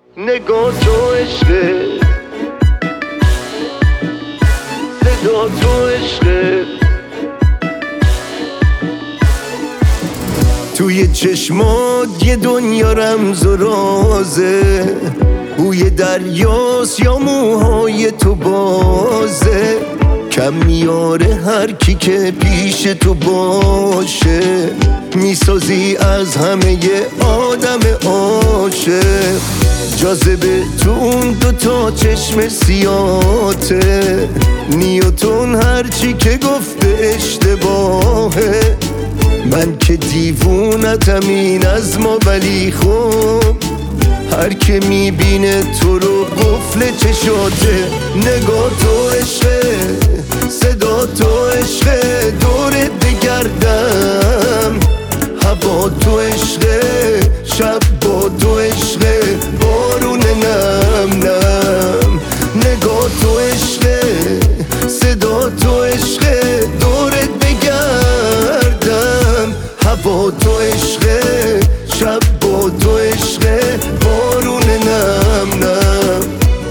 نگاه تو عشقه، صدا تو عشقه، توی چشمات یه دنیا رمز و رازه، بوی دریاست یا موهای تو بازه، کم میاره هر کی که پیش تو باشه، میسازی از همه ی آدم عاشق، جاذبه تو اون دوتا چشم سیاته، نیوتن هرچی که گفته اشتباهه، من که دیوونتم این از ما، ولی خب هر که میبینه تو رو قفل چشاته، نگاه تو عشقه، صدا تو عشقه، دورت بگردم، هوا تو عشقه، شب با تو عشقه، بارون نم نم، نگاه تو عشقه، صدا تو عشقه، دورت بگردم، هوا تو عشقه، شب با تو عشقه، بارون نم نم.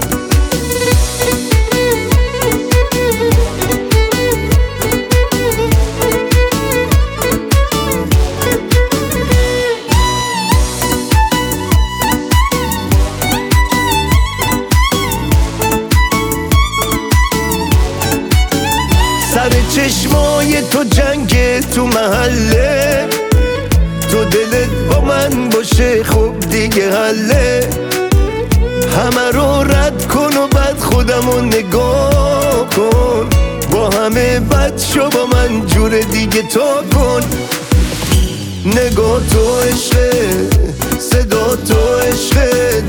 سر چشمای تو جنگ تو محله، تو دلت با من باشه خب دیگه حله، همه رو رد کن و بعد خودمو نگاه کن، با همه بد شو با من جور دیگه تا کن، نگاه تو عشقه، صدا تو عشقه،